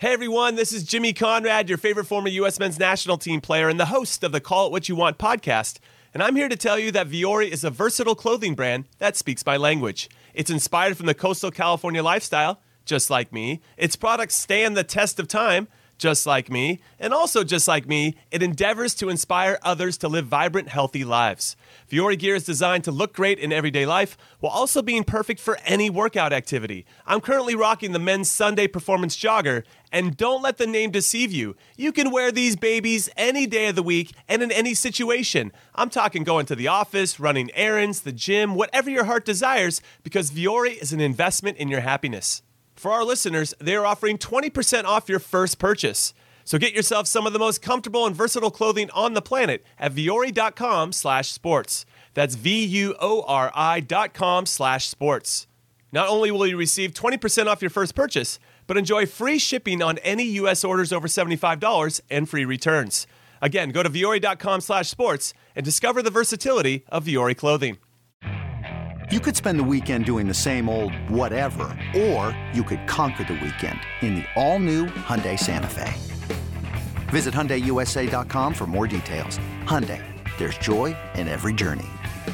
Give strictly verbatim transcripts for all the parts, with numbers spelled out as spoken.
Hey everyone, this is Jimmy Conrad, your favorite former U S men's national team player and the host of the Call It What You Want podcast. And I'm here to tell you that Vuori is a versatile clothing brand that speaks my language. It's inspired from the coastal California lifestyle, just like me. Its products stand the test of time, just like me. And also just like me, it endeavors to inspire others to live vibrant, healthy lives. Vuori gear is designed to look great in everyday life while also being perfect for any workout activity. I'm currently rocking the men's Sunday Performance Jogger, and don't let the name deceive you. You can wear these babies any day of the week and in any situation. I'm talking going to the office, running errands, the gym, whatever your heart desires, because Vuori is an investment in your happiness. For our listeners, they are offering twenty percent off your first purchase. So get yourself some of the most comfortable and versatile clothing on the planet at Vuori.com slash sports. That's V-U-O-R-I dot com slash sports. Not only will you receive twenty percent off your first purchase, but enjoy free shipping on any U S orders over seventy-five dollars and free returns. Again, go to Vuori.com slash sports and discover the versatility of Vuori clothing. You could spend the weekend doing the same old whatever, or you could conquer the weekend in the all-new Hyundai Santa Fe. Visit Hyundai U S A dot com for more details. Hyundai, there's joy in every journey.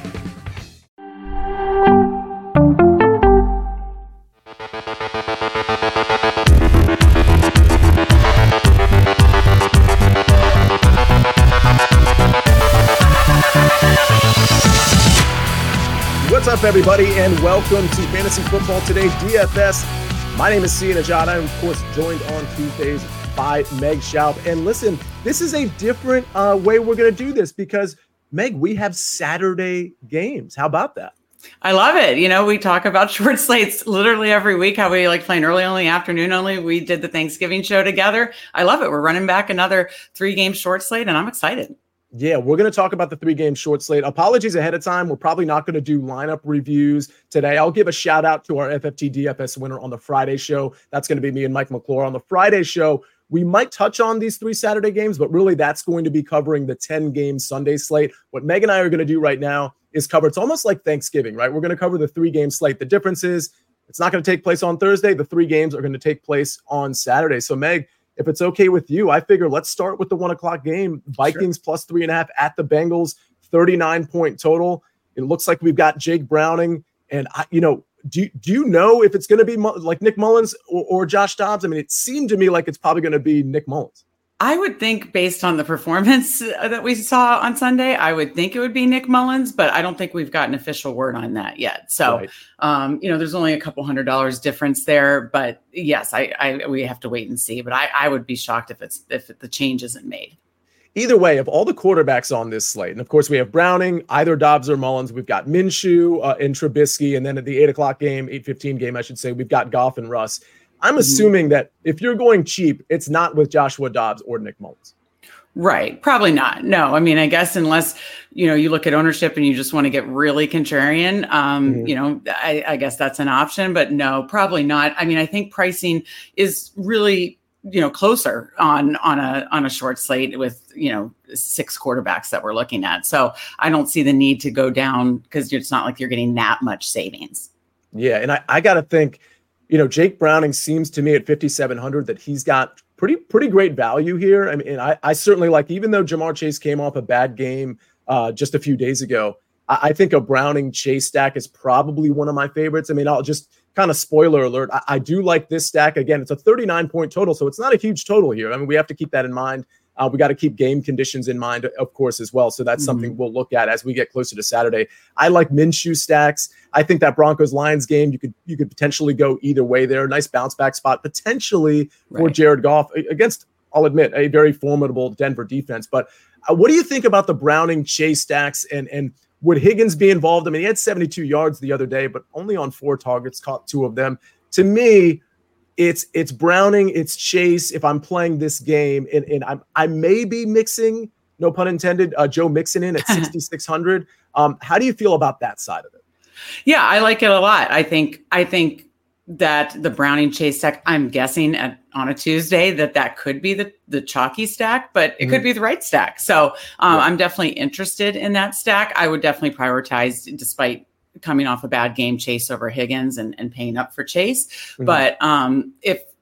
What's up, everybody, and welcome to Fantasy Football Today D F S. My name is Sia Najad. I'm, of course, joined on Tuesdays by Meg Schaub. And listen, this is a different uh, way we're going to do this because, Meg, we have Saturday games. How about that? I love it. You know, we talk about short slates literally every week, how we like playing early only, afternoon only. We did the Thanksgiving show together. I love it. We're running back another three-game short slate, and I'm excited. Yeah, we're going to talk about the three-game short slate. Apologies ahead of time. We're probably not going to do lineup reviews today. I'll give a shout-out to our F F T D F S winner on the Friday show. That's going to be me and Mike McClure. On the Friday show, we might touch on these three Saturday games, but really that's going to be covering the ten-game Sunday slate. What Meg and I are going to do right now is cover, it's almost like Thanksgiving, right? We're going to cover the three-game slate. The difference is it's not going to take place on Thursday. The three games are going to take place on Saturday. So, Meg, if it's okay with you, I figure let's start with the one o'clock game. Vikings sure. plus three and a half at the Bengals, thirty-nine point total. It looks like we've got Jake Browning. And, I, you know, do, do you know if it's going to be like Nick Mullins or, or Josh Dobbs? I mean, it seemed to me like it's probably going to be Nick Mullins. I would think based on the performance that we saw on Sunday, I would think it would be Nick Mullins, but I don't think we've got an official word on that yet. So, right. um, you know, there's only a couple hundred dollars difference there, but yes, I, I we have to wait and see, but I, I would be shocked if it's, if the change isn't made. Either way, of all the quarterbacks on this slate, and of course we have Browning, either Dobbs or Mullins, we've got Minshew uh, and Trubisky, and then at the eight o'clock game, eight fifteen game, I should say, we've got Goff and Russ. I'm assuming that if you're going cheap, it's not with Joshua Dobbs or Nick Mullins. Right. Probably not. No, I mean, I guess unless, you know, you look at ownership and you just want to get really contrarian, um, mm-hmm. you know, I, I guess that's an option, but no, probably not. I mean, I think pricing is really, you know, closer on, on a, on a short slate with, you know, six quarterbacks that we're looking at. So I don't see the need to go down because it's not like you're getting that much savings. Yeah. And I, I got to think, you know, Jake Browning seems to me at fifty-seven hundred that he's got pretty, pretty great value here. I mean, and I, I certainly like, even though Jamar Chase came off a bad game uh, just a few days ago, I, I think a Browning Chase stack is probably one of my favorites. I mean, I'll just kind of spoiler alert. I, I do like this stack. Again, it's a thirty-nine point total, so it's not a huge total here. I mean, we have to keep that in mind. Uh, we got to keep game conditions in mind, of course, as well. So that's mm-hmm. something we'll look at as we get closer to Saturday. I like Minshew stacks. I think that Broncos-Lions game, you could you could potentially go either way there. Nice bounce back spot potentially for right. Jared Goff against, I'll admit, a very formidable Denver defense. But uh, what do you think about the Browning Chase stacks, and and would Higgins be involved? I mean, he had seventy-two yards the other day, but only on four targets, caught two of them. To me, It's it's Browning, it's Chase. If I'm playing this game, and, and I'm I may be mixing, no pun intended, uh, Joe Mixon in at sixty-six hundred. Um, how do you feel about that side of it? Yeah, I like it a lot. I think I think that the Browning Chase stack, I'm guessing at, on a Tuesday that that could be the, the chalky stack, but it mm-hmm. could be the right stack. So um, yeah. I'm definitely interested in that stack. I would definitely prioritize, despite coming off a bad game, Chase over Higgins and, and paying up for Chase. Mm-hmm. But um, if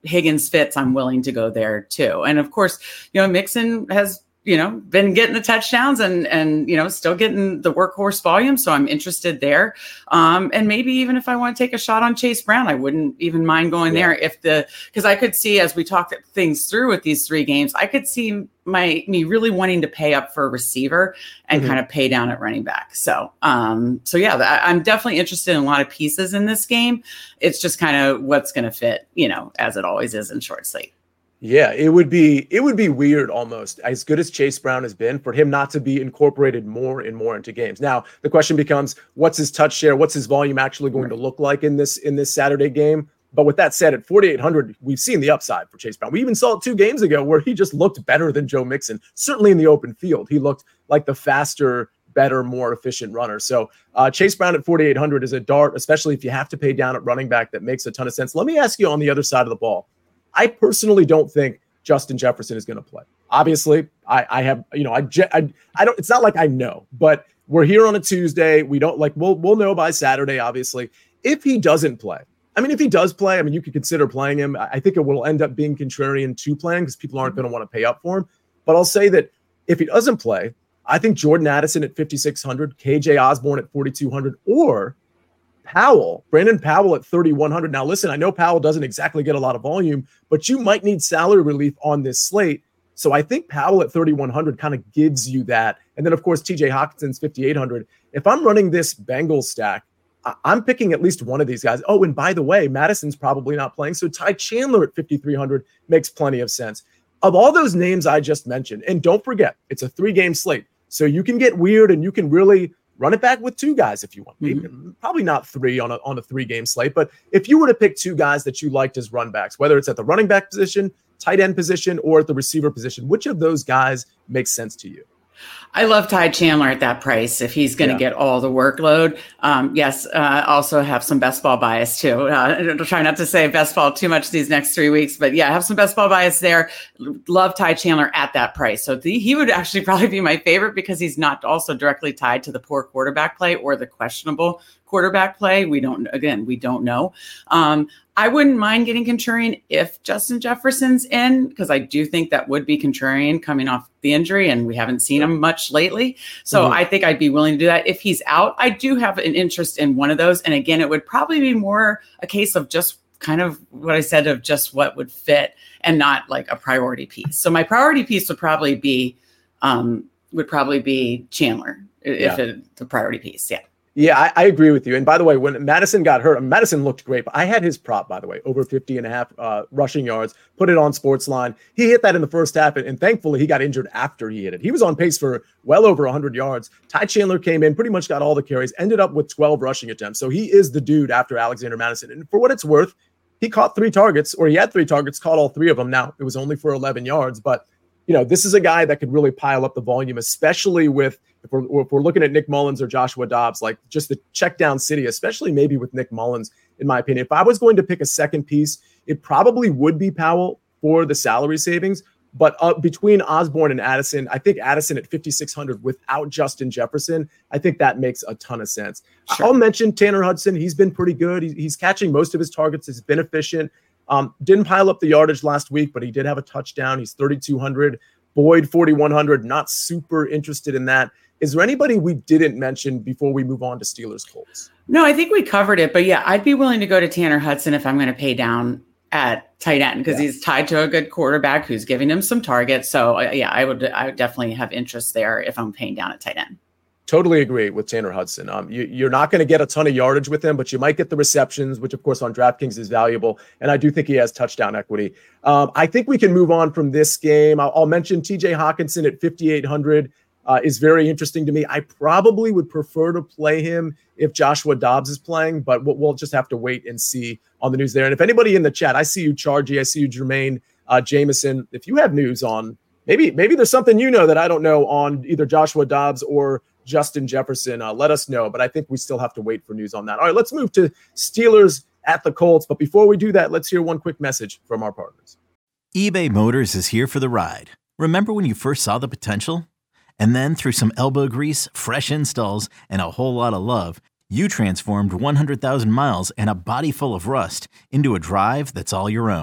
Higgins fits, I'm willing to go there too. And of course, you know, Mixon has, you know, been getting the touchdowns and, and, you know, still getting the workhorse volume. So I'm interested there. Um, and maybe even if I want to take a shot on Chase Brown, I wouldn't even mind going yeah. there if the, because I could see as we talk things through with these three games, I could see my, me really wanting to pay up for a receiver and mm-hmm. kind of pay down at running back. So, um, so yeah, I, I'm definitely interested in a lot of pieces in this game. It's just kind of what's going to fit, you know, as it always is in short slate. Yeah, it would be it would be weird almost, as good as Chase Brown has been, for him not to be incorporated more and more into games. Now, the question becomes, what's his touch share? What's his volume actually going to look like in this in this Saturday game? But with that said, at forty-eight hundred, we've seen the upside for Chase Brown. We even saw it two games ago where he just looked better than Joe Mixon. Certainly in the open field, he looked like the faster, better, more efficient runner. So uh, Chase Brown at forty-eight hundred is a dart, especially if you have to pay down at running back. That makes a ton of sense. Let me ask you on the other side of the ball. I personally don't think Justin Jefferson is going to play. Obviously, I, I have, you know, I, I, I don't, it's not like I know, but we're here on a Tuesday. We don't like, we'll, we'll know by Saturday, obviously. If he doesn't play, I mean, if he does play, I mean, you could consider playing him. I think it will end up being contrarian to playing because people aren't going to want to pay up for him. But I'll say that if he doesn't play, I think Jordan Addison at fifty-six hundred, K J Osborne at forty-two hundred, or Powell, Brandon Powell at thirty-one hundred. Now, listen, I know Powell doesn't exactly get a lot of volume, but you might need salary relief on this slate. So I think Powell at thirty-one hundred kind of gives you that. And then, of course, T J Hawkinson's fifty-eight hundred. If I'm running this Bengals stack, I- I'm picking at least one of these guys. Oh, and by the way, Madison's probably not playing. So Ty Chandler at fifty-three hundred makes plenty of sense. Of all those names I just mentioned, and don't forget, it's a three-game slate. So you can get weird and you can really run it back with two guys if you want. Mm-hmm. Probably not three on a on a three-game slate, but if you were to pick two guys that you liked as run backs, whether it's at the running back position, tight end position, or at the receiver position, which of those guys makes sense to you? I love Ty Chandler at that price if he's going to yeah. get all the workload. Um, yes, uh, also have some best ball bias too. Uh, try not to say best ball too much these next three weeks, but yeah, have some best ball bias there. Love Ty Chandler at that price. So the, he would actually probably be my favorite because he's not also directly tied to the poor quarterback play or the questionable quarterback play. We don't, again, we don't know. Um, I wouldn't mind getting contrarian if Justin Jefferson's in, because I do think that would be contrarian coming off the injury, and we haven't seen him much lately. So mm-hmm. I think I'd be willing to do that. If he's out, I do have an interest in one of those. And again, it would probably be more a case of just kind of what I said of just what would fit and not like a priority piece. So my priority piece would probably be, um, would probably be Chandler if yeah. it, the priority piece. Yeah. Yeah, I, I agree with you. And by the way, when Madison got hurt, Madison looked great, but I had his prop, by the way, over fifty and a half uh, rushing yards, put it on Sportsline. He hit that in the first half, and, and thankfully he got injured after he hit it. He was on pace for well over one hundred yards. Ty Chandler came in, pretty much got all the carries, ended up with twelve rushing attempts. So he is the dude after Alexander Madison. And for what it's worth, he caught three targets, or he had three targets, caught all three of them. Now, it was only for eleven yards, but you know, this is a guy that could really pile up the volume, especially with If we're, if we're looking at Nick Mullins or Joshua Dobbs, like just the check down city, especially maybe with Nick Mullins, in my opinion. If I was going to pick a second piece, it probably would be Powell for the salary savings. But uh, between Osborne and Addison, I think Addison at fifty-six hundred without Justin Jefferson, I think that makes a ton of sense. Sure. I'll mention Tanner Hudson. He's been pretty good. He, he's catching most of his targets. He's been efficient. Um, didn't pile up the yardage last week, but he did have a touchdown. He's thirty-two hundred. Boyd, forty-one hundred. Not super interested in that. Is there anybody we didn't mention before we move on to Steelers Colts? No, I think we covered it. But yeah, I'd be willing to go to Tanner Hudson if I'm going to pay down at tight end because yeah. he's tied to a good quarterback who's giving him some targets. So uh, yeah, I would I would definitely have interest there if I'm paying down at tight end. Totally agree with Tanner Hudson. Um, you, you're not going to get a ton of yardage with him, but you might get the receptions, which of course on DraftKings is valuable. And I do think he has touchdown equity. Um, I think we can move on from this game. I'll, I'll mention T J Hawkinson at fifty-eight hundred uh, is very interesting to me. I probably would prefer to play him if Joshua Dobbs is playing, but we'll, we'll just have to wait and see on the news there. And if anybody in the chat, I see you, Chargy, I see you, Jermaine, uh, Jameson. If you have news on maybe, maybe there's something you know that I don't know on either Joshua Dobbs or Justin Jefferson, uh, let us know. But I think we still have to wait for news on that. All right, let's move to Steelers at the Colts. But before we do that, let's hear one quick message from our partners. eBay Motors is here for the ride. Remember when you first saw the potential? And then through some elbow grease, fresh installs, and a whole lot of love, you transformed one hundred thousand miles and a body full of rust into a drive that's all your own.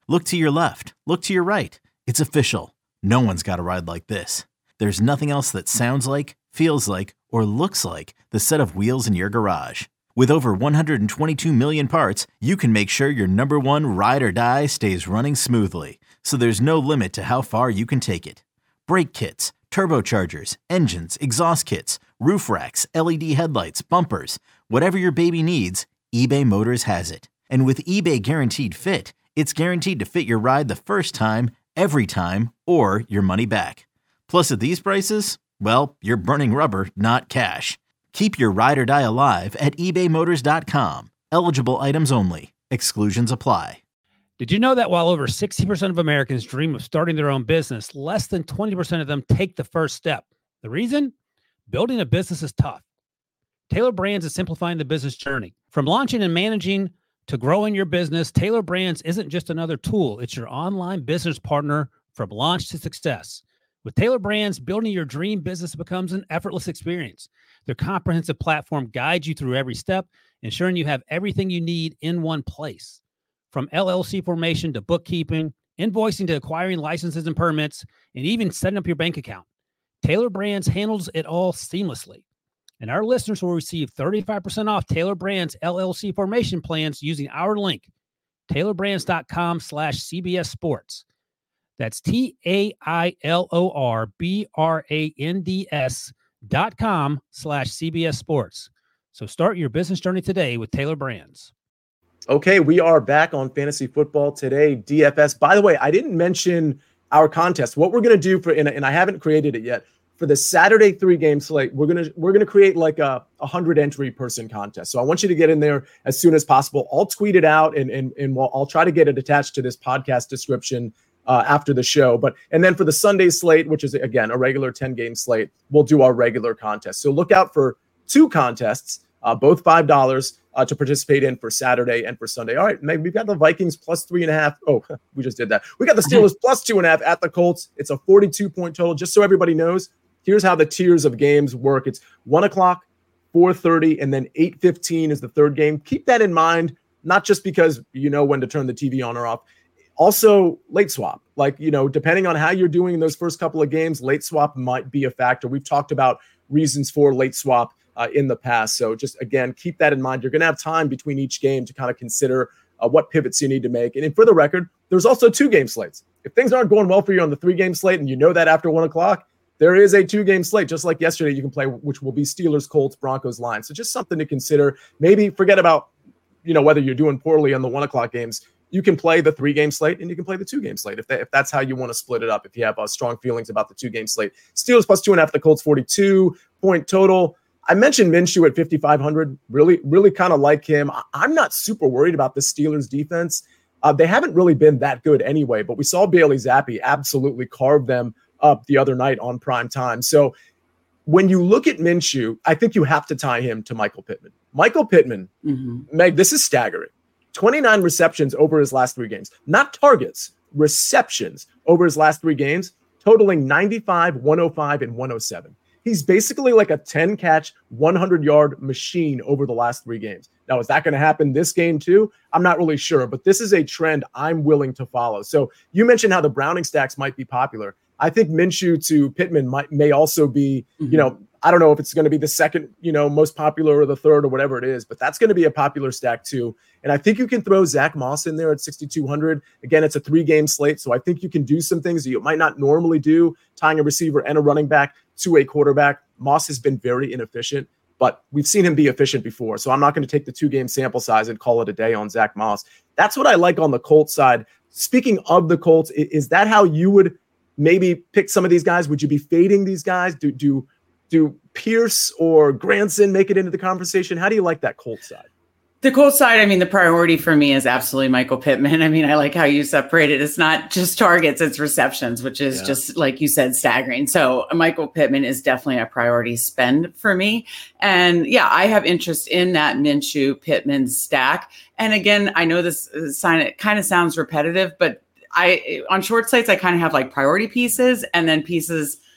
Look to your left. Look to your right. It's official. No one's got a ride like this. There's nothing else that sounds like, feels like, or looks like the set of wheels in your garage. With over one hundred twenty-two million parts, you can make sure your number one ride or die stays running smoothly. So there's no limit to how far you can take it. Brake kits, turbochargers, engines, exhaust kits, roof racks, L E D headlights, bumpers, whatever your baby needs, eBay Motors has it. And with eBay Guaranteed Fit, it's guaranteed to fit your ride the first time, every time, or your money back. Plus, at these prices, well, you're burning rubber, not cash. Keep your ride or die alive at ebay motors dot com. Eligible items only. Exclusions apply. Did you know that while over sixty percent of Americans dream of starting their own business, less than twenty percent of them take the first step? The reason? Building a business is tough. Taylor Brands is simplifying the business journey. From launching and managing to growing your business, Taylor Brands isn't just another tool. It's your online business partner from launch to success. With Taylor Brands, building your dream business becomes an effortless experience. Their comprehensive platform guides you through every step, ensuring you have everything you need in one place. From L L C formation to bookkeeping, invoicing to acquiring licenses and permits, and even setting up your bank account, Taylor Brands handles it all seamlessly. And our listeners will receive thirty-five percent off Taylor Brands L L C formation plans using our link, taylor brands dot com slash C B S Sports. That's T A I L O R B R A N D S dot com slash C B S Sports. So start your business journey today with Taylor Brands. Okay, we are back on Fantasy Football Today, D F S. By the way, I didn't mention our contest. What we're going to do for, and, and I haven't created it yet, for the Saturday three-game slate, we're going to we're going to create like a one hundred entry person contest. So I want you to get in there as soon as possible. I'll tweet it out, and and and we'll, I'll try to get it attached to this podcast description uh, after the show. But and then for the Sunday slate, which is again a regular ten-game slate, we'll do our regular contest. So look out for two contests, uh, both five dollars. Uh, to participate in for Saturday and for Sunday. All right, maybe we've got the Vikings plus three and a half. Oh, we just did that. We got the Steelers plus two and a half at the Colts. It's a forty-two point total. Just so everybody knows, here's how the tiers of games work. It's one o'clock, four thirty, and then eight fifteen is the third game. Keep that in mind, not just because you know when to turn the T V on or off. Also, late swap. Like, you know, depending on how you're doing in those first couple of games, late swap might be a factor. We've talked about reasons for late swap Uh, in the past. So just, again, keep that in mind. You're going to have time between each game to kind of consider uh, what pivots you need to make. And, and for the record, there's also two game slates. If things aren't going well for you on the three game slate and you know that after one o'clock, there is a two game slate, just like yesterday you can play, which will be Steelers, Colts, Broncos, Lions. So just something to consider. Maybe forget about, you know, whether you're doing poorly on the one o'clock games. You can play the three game slate and you can play the two game slate if, that, if that's how you want to split it up. If you have uh, strong feelings about the two game slate, Steelers plus two and a half, the Colts forty-two point total. I mentioned Minshew at fifty-five hundred. Really, really kind of like him. I'm not super worried about the Steelers defense. Uh, they haven't really been that good anyway, but we saw Bailey Zappi absolutely carve them up the other night on prime time. So when you look at Minshew, I think you have to tie him to Michael Pittman. Michael Pittman, mm-hmm. Meg, this is staggering. twenty-nine receptions over his last three games. Not targets, receptions over his last three games, totaling ninety-five, one oh five, and one oh seven. He's basically like a ten-catch, one hundred-yard machine over the last three games. Now, is that going to happen this game too? I'm not really sure, but this is a trend I'm willing to follow. So you mentioned how the Browning stacks might be popular. I think Minshew to Pittman might may also be, mm-hmm. you know, I don't know if it's going to be the second, you know, most popular or the third or whatever it is, but that's going to be a popular stack too. And I think you can throw Zach Moss in there at sixty-two hundred. Again, it's a three-game slate, so I think you can do some things that you might not normally do, tying a receiver and a running back to a quarterback. Moss has been very inefficient, but we've seen him be efficient before, so I'm not going to take the two-game sample size and call it a day on Zach Moss. That's what I like on the Colts side. Speaking of the Colts, is that how you would maybe pick some of these guys? Would you be fading these guys? Do do do Pierce or Granson make it into the conversation? How do you like that Colts side? The Colts side, I mean, the priority for me is absolutely Michael Pittman. I mean, I like how you separate it. It's not just targets, it's receptions, which is yeah. just, like you said, staggering. So Michael Pittman is definitely a priority spend for me. And yeah, I have interest in that Minshew Pittman stack. And again, I know this sign, it kind of sounds repetitive, but I on short sites, I kind of have like priority pieces and then pieces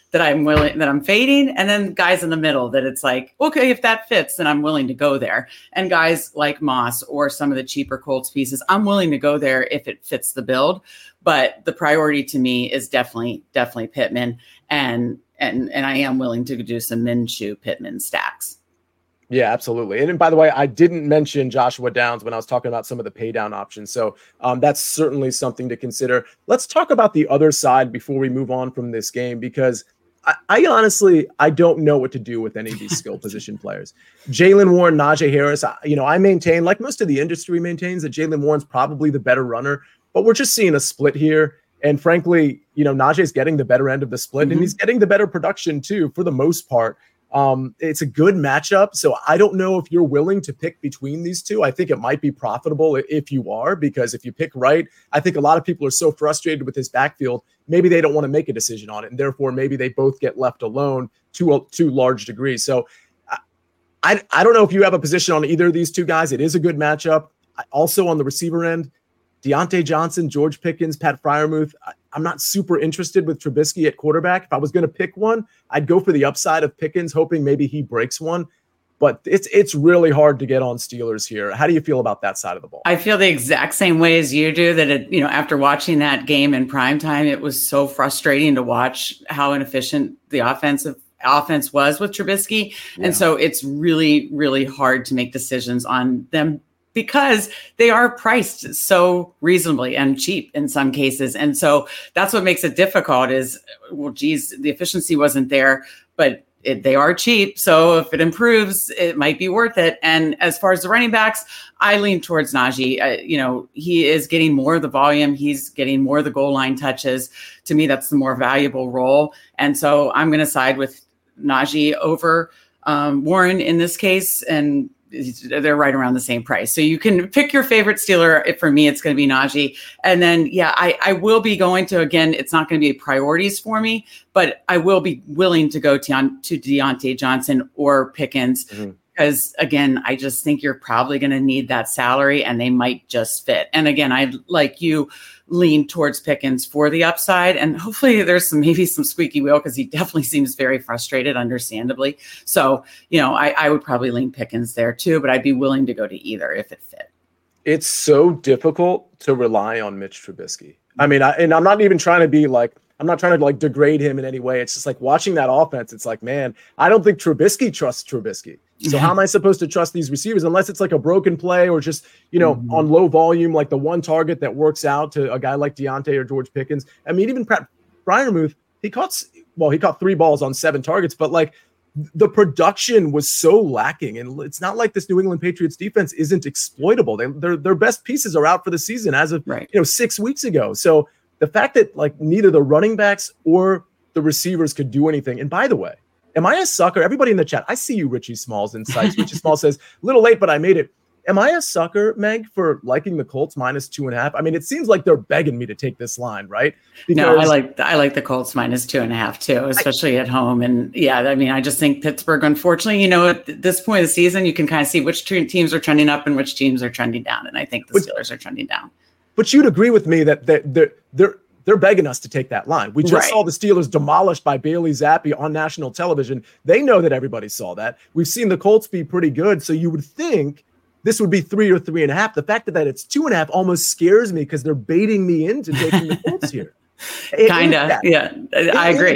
that I'm willing, that I'm fading, and then guys in the middle that it's like, okay, if that fits, then I'm willing to go there. And guys like Moss or some of the cheaper Colts pieces, I'm willing to go there if it fits the build. But the priority to me is definitely, definitely Pittman. And, and, and I am willing to do some Minshew Pittman stacks. Yeah, absolutely. And by the way, I didn't mention Joshua Downs when I was talking about some of the pay down options. So um, that's certainly something to consider. Let's talk about the other side before we move on from this game, because I, I honestly, I don't know what to do with any of these skill position players. Jaylen Warren, Najee Harris, I, you know, I maintain, like most of the industry maintains, that Jaylen Warren's probably the better runner, but we're just seeing a split here. And frankly, you know, Najee's getting the better end of the split, mm-hmm. and he's getting the better production too, for the most part. Um, it's a good matchup. So I don't know if you're willing to pick between these two. I think it might be profitable if you are, because if you pick right, I think a lot of people are so frustrated with his backfield, maybe they don't want to make a decision on it. And therefore, maybe they both get left alone to a to large degree. So I, I, I don't know if you have a position on either of these two guys. It is a good matchup. Also on the receiver end, Deontay Johnson, George Pickens, Pat Freiermuth. I, I'm not super interested with Trubisky at quarterback. If I was going to pick one, I'd go for the upside of Pickens, hoping maybe he breaks one. But it's it's really hard to get on Steelers here. How do you feel about that side of the ball? I feel the exact same way as you do, that it, you know, after watching that game in primetime, it was so frustrating to watch how inefficient the offensive offense was with Trubisky. Yeah. And so it's really, really hard to make decisions on them, because they are priced so reasonably and cheap in some cases. And so that's what makes it difficult is, well, geez, the efficiency wasn't there, but it, they are cheap. So if it improves, it might be worth it. And as far as the running backs, I lean towards Najee. Uh, you know, he is getting more of the volume. He's getting more of the goal line touches. To me, that's the more valuable role. And so I'm going to side with Najee over um, Warren in this case. And they're right around the same price. So you can pick your favorite Steeler. For me, it's going to be Najee. And then, yeah, I, I will be going to, again, it's not going to be priorities for me, but I will be willing to go to, to Deontay Johnson or Pickens. Mm-hmm. Because again, I just think you're probably going to need that salary and they might just fit. And again, I like you lean towards Pickens for the upside, and hopefully there's some, maybe some squeaky wheel, because he definitely seems very frustrated, understandably. So, you know, I, I would probably lean Pickens there too, but I'd be willing to go to either if it fit. It's so difficult to rely on Mitch Trubisky. I mean, I, and I'm not even trying to be like, I'm not trying to like degrade him in any way. It's just like watching that offense. It's like, man, I don't think Trubisky trusts Trubisky. So how am I supposed to trust these receivers unless it's like a broken play or just, you know, mm-hmm. on low volume, like the one target that works out to a guy like Deontay or George Pickens. I mean, even Pat Freiermuth, he caught, well, he caught three balls on seven targets, but like the production was so lacking. And it's not like this New England Patriots defense isn't exploitable. They, their, their best pieces are out for the season as of, right. you know, six weeks ago. So the fact that like neither the running backs or the receivers could do anything. And by the way, am I a sucker? Everybody in the chat, I see you, Richie Smalls Insights. Richie Smalls says, a little late, but I made it. Am I a sucker, Meg, for liking the Colts minus two and a half? I mean, it seems like they're begging me to take this line, right? Because no, I like I like the Colts minus two and a half too, especially I, at home. And yeah, I mean, I just think Pittsburgh, unfortunately, you know, at this point of the season, you can kind of see which teams are trending up and which teams are trending down. And I think the but, Steelers are trending down. But you'd agree with me that they're they're they're, they're begging us to take that line. We just right. saw the Steelers demolished by Bailey Zappi on national television. They know that everybody saw that. We've seen the Colts be pretty good, so you would think this would be three or three and a half. The fact that it's two and a half almost scares me because they're baiting me into taking the Colts here. Kind of, yeah. I agree.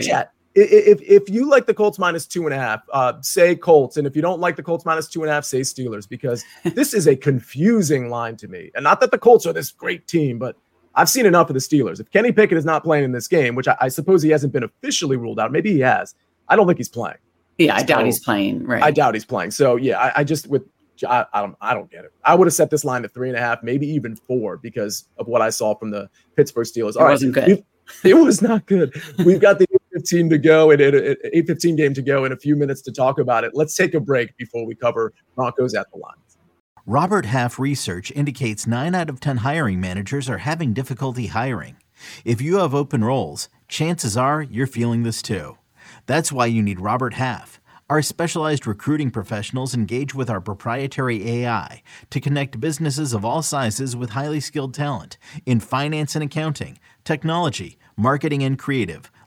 If if you like the Colts minus two and a half, uh, say Colts. And if you don't like the Colts minus two and a half, say Steelers, because this is a confusing line to me. And not that the Colts are this great team, but I've seen enough of the Steelers. If Kenny Pickett is not playing in this game, which I, I suppose he hasn't been officially ruled out, maybe he has. I don't think he's playing. Yeah, I so, doubt he's playing. Right. I doubt he's playing. So yeah, I, I just with I, I don't I don't get it. I would have set this line to three and a half, maybe even four, because of what I saw from the Pittsburgh Steelers. All it right, wasn't good. It was not good. We've got the eight fifteen to go and an eight fifteen game to go in a few minutes to talk about it. Let's take a break before we cover Broncos at the line. Robert Half research indicates nine out of ten hiring managers are having difficulty hiring. If you have open roles, chances are you're feeling this too. That's why you need Robert Half. Our specialized recruiting professionals engage with our proprietary A I to connect businesses of all sizes with highly skilled talent in finance and accounting, technology, marketing and creative,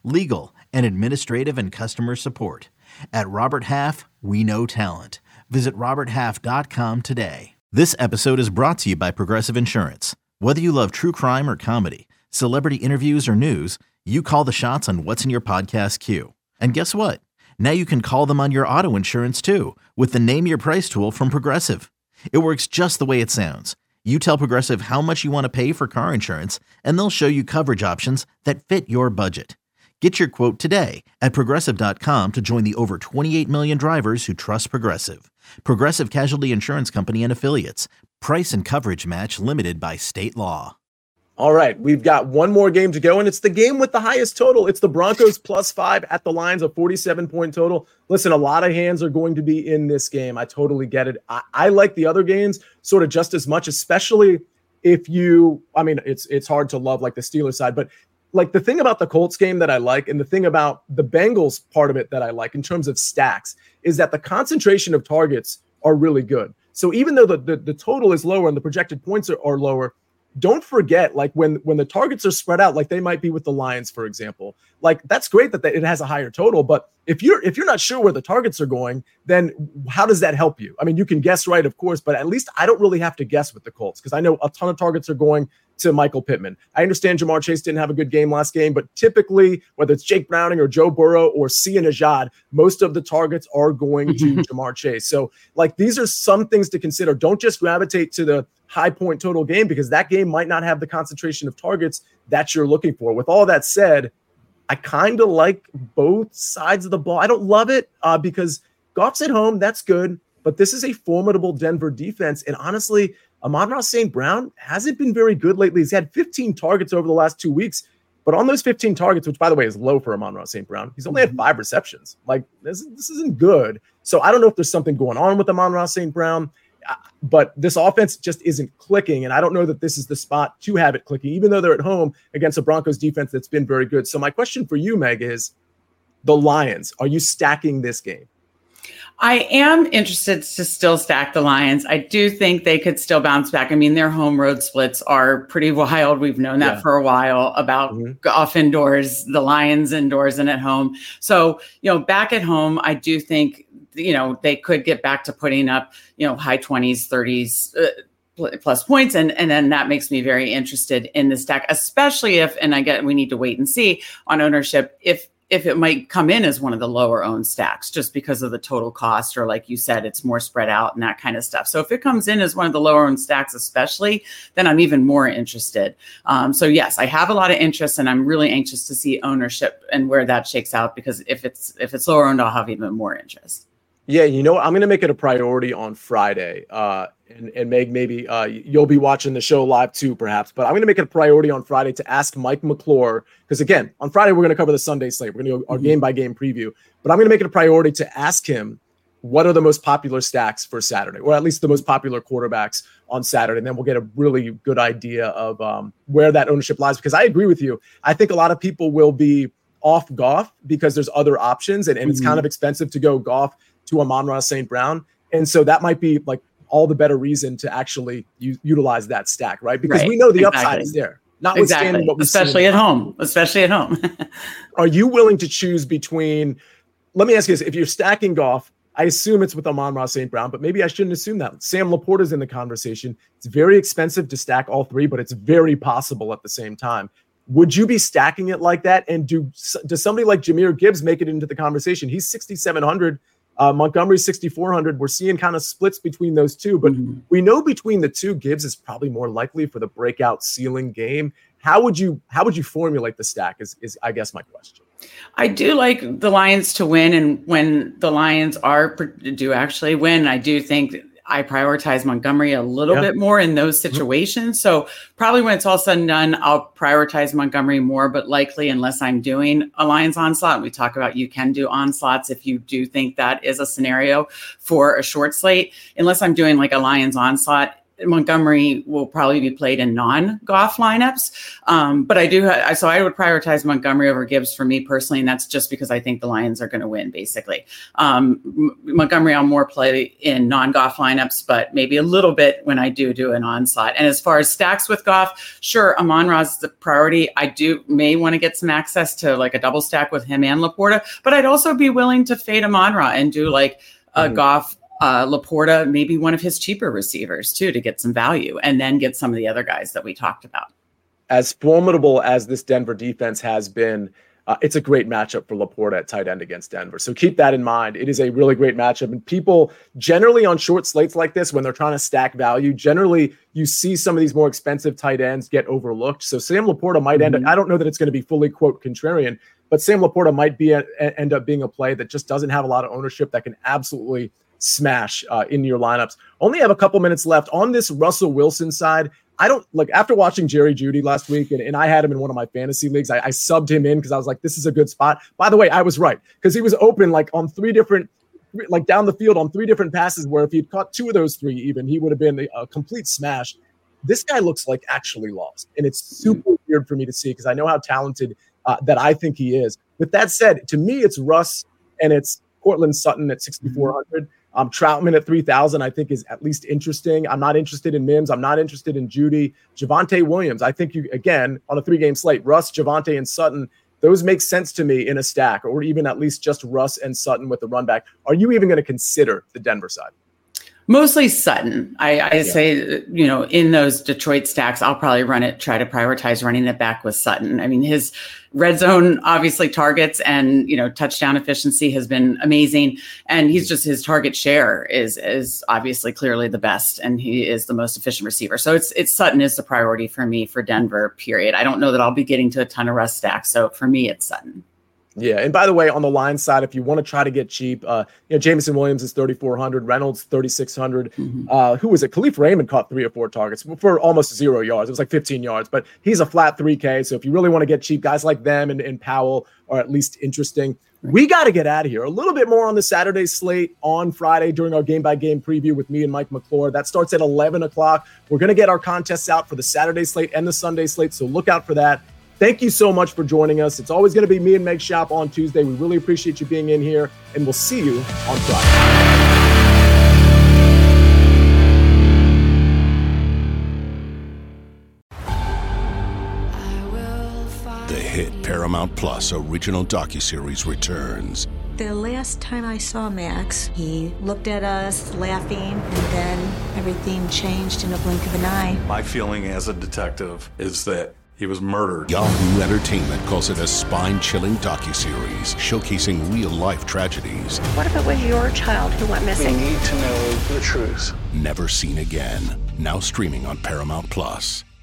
legal, and administrative and customer support. At Robert Half, we know talent. Visit robert half dot com today. This episode is brought to you by Progressive Insurance. Whether you love true crime or comedy, celebrity interviews or news, you call the shots on what's in your podcast queue. And guess what? Now you can call them on your auto insurance too with the Name Your Price tool from Progressive. It works just the way it sounds. You tell Progressive how much you want to pay for car insurance, and they'll show you coverage options that fit your budget. Get your quote today at progressive dot com to join the over twenty-eight million drivers who trust Progressive. Progressive Casualty Insurance Company and Affiliates. Price and coverage match limited by state law. All right, we've got one more game to go, and it's the game with the highest total. It's the Broncos plus five at the Lions, a forty-seven point total. Listen, a lot of hands are going to be in this game. I totally get it. I, I like the other games sort of just as much, especially if you, I mean, it's it's hard to love like the Steelers side, but like the thing about the Colts game that I like, and the thing about the Bengals part of it that I like in terms of stacks, is that the concentration of targets are really good. So even though the, the, the total is lower and the projected points are, are lower, don't forget, like when, when the targets are spread out, like they might be with the Lions, for example, like that's great that it has a higher total. But if you're if you're not sure where the targets are going, then how does that help you? I mean, you can guess right, of course, but at least I don't really have to guess with the Colts because I know a ton of targets are going to Michael Pittman. I understand Jamar Chase didn't have a good game last game, but typically, whether it's Jake Browning or Joe Burrow or Sia Nejad, most of the targets are going to Jamar Chase. So, like, these are some things to consider. Don't just gravitate to the high point total game because that game might not have the concentration of targets that you're looking for. With all that said, I kind of like both sides of the ball. I don't love it uh, because Goff's at home. That's good. But this is a formidable Denver defense. And honestly, Amon-Ra Saint Brown hasn't been very good lately. He's had fifteen targets over the last two weeks. But on those fifteen targets, which, by the way, is low for Amon-Ra Saint Brown, he's only had five receptions. Like, this, this isn't good. So I don't know if there's something going on with Amon-Ra Saint Brown. But this offense just isn't clicking. And I don't know that this is the spot to have it clicking, even though they're at home against a Broncos defense that's been very good. So my question for you, Meg, is the Lions. Are you stacking this game? I am interested to still stack the Lions. I do think they could still bounce back. I mean, their home road splits are pretty wild. We've known that yeah. for a while about mm-hmm. Goff indoors, the Lions indoors and at home. So, you know, back at home, I do think, you know, they could get back to putting up, you know, high twenties, thirties uh, plus points. And, and then that makes me very interested in the stack, especially if, and I get, we need to wait and see on ownership, if, if it might come in as one of the lower owned stacks, just because of the total cost, or like you said, it's more spread out and that kind of stuff. So if it comes in as one of the lower owned stacks, especially, then I'm even more interested. Um, so yes, I have a lot of interest and I'm really anxious to see ownership and where that shakes out, because if it's, if it's lower owned, I'll have even more interest. Yeah, you know what? I'm going to make it a priority on Friday. Uh, and, and Meg, maybe uh, you'll be watching the show live too, perhaps. But I'm going to make it a priority on Friday to ask Mike McClure, because, again, on Friday, we're going to cover the Sunday slate. We're going to do our mm-hmm. game-by-game preview. But I'm going to make it a priority to ask him what are the most popular stacks for Saturday, or at least the most popular quarterbacks on Saturday. And then we'll get a really good idea of um, where that ownership lies. Because I agree with you. I think a lot of people will be off Goff because there's other options. And, and mm-hmm. it's kind of expensive to go Goff to Amon-Ra Saint Brown. And so that might be like all the better reason to actually u- utilize that stack, right? Because right. we know the exactly. upside is there. Notwithstanding exactly. what we especially at home, especially at home. Are you willing to choose between, let me ask you this, if you're stacking Goff, I assume it's with Amon-Ra Saint Brown, but maybe I shouldn't assume that. Sam Laporta's in the conversation. It's very expensive to stack all three, but it's very possible at the same time. Would you be stacking it like that? And do does somebody like Jahmyr Gibbs make it into the conversation? He's sixty-seven hundred. Uh, Montgomery sixty-four hundred. We're seeing kind of splits between those two, but mm-hmm. we know between the two, Gibbs is probably more likely for the breakout ceiling game. How would you how would you formulate the stack? Is is I guess my question. I do like the Lions to win, and when the Lions are do actually win, I do think I prioritize Montgomery a little yeah. bit more in those situations. So probably when it's all said and done, I'll prioritize Montgomery more, but likely unless I'm doing a Lions onslaught, we talk about you can do onslaughts if you do think that is a scenario for a short slate. Unless I'm doing like a Lions onslaught, Montgomery will probably be played in non-Goff lineups. Um, but I do, ha- so I would prioritize Montgomery over Gibbs for me personally. And that's just because I think the Lions are going to win, basically. Um, M- Montgomery, I'll more play in non-Goff lineups, but maybe a little bit when I do do an onslaught. And as far as stacks with Goff, sure, Amon-Ra is the priority. I do may want to get some access to like a double stack with him and Laporta, but I'd also be willing to fade Amon-Ra and do like a mm-hmm. Goff, Uh, Laporta, maybe one of his cheaper receivers too, to get some value, and then get some of the other guys that we talked about. As formidable as this Denver defense has been, uh, it's a great matchup for Laporta at tight end against Denver. So keep that in mind. It is a really great matchup. And people generally on short slates like this, when they're trying to stack value, generally you see some of these more expensive tight ends get overlooked. So Sam Laporta might end mm-hmm. up, I don't know that it's going to be fully, quote, contrarian, but Sam Laporta might be a, end up being a play that just doesn't have a lot of ownership that can absolutely smash uh, into your lineups. Only have a couple minutes left on this Russell Wilson side. I don't like after watching Jerry Jeudy last week, and, and I had him in one of my fantasy leagues. I, I subbed him in because I was like, this is a good spot. By the way, I was right because he was open like on three different, like down the field on three different passes where if he'd caught two of those three, even he would have been a, a complete smash. This guy looks like actually lost, and it's super weird for me to see because I know how talented uh, that I think he is. With that said, to me, it's Russ and it's Courtland Sutton at sixty-four hundred. Um, Troutman at three thousand, I think, is at least interesting. I'm not interested in Mims. I'm not interested in Jeudy. Javonte Williams, I think you, again, on a three-game slate, Russ, Javonte, and Sutton, those make sense to me in a stack, or even at least just Russ and Sutton with the run back. Are you even going to consider the Denver side? Mostly Sutton. I, I yeah. say, you know, in those Detroit stacks, I'll probably run it, try to prioritize running it back with Sutton. I mean, his red zone, obviously targets and, you know, touchdown efficiency has been amazing. And he's just, his target share is, is obviously clearly the best. And he is the most efficient receiver. So it's, it's Sutton is the priority for me for Denver, period. I don't know that I'll be getting to a ton of Russ stacks. So for me, it's Sutton. Yeah, and by the way, on the line side, if you want to try to get cheap, uh, you know, Jameson Williams is thirty-four hundred, Reynolds thirty-six hundred. Mm-hmm. Uh, who was it? Khalif Raymond caught three or four targets for almost zero yards. It was like fifteen yards, but he's a flat three K. So if you really want to get cheap, guys like them and, and Powell are at least interesting. We got to get out of here. A little bit more on the Saturday slate on Friday during our game-by-game preview with me and Mike McClure. That starts at eleven o'clock. We're going to get our contests out for the Saturday slate and the Sunday slate, so look out for that. Thank you so much for joining us. It's always going to be me and Meg Shop on Tuesday. We really appreciate you being in here, and we'll see you on Friday. The hit Paramount Plus original docuseries returns. The last time I saw Max, he looked at us laughing, and then everything changed in a blink of an eye. My feeling as a detective is that he was murdered. Yahoo Entertainment calls it a spine-chilling docuseries showcasing real-life tragedies. What if it was your child who went missing? We need to know the truth. Never seen again. Now streaming on Paramount Plus.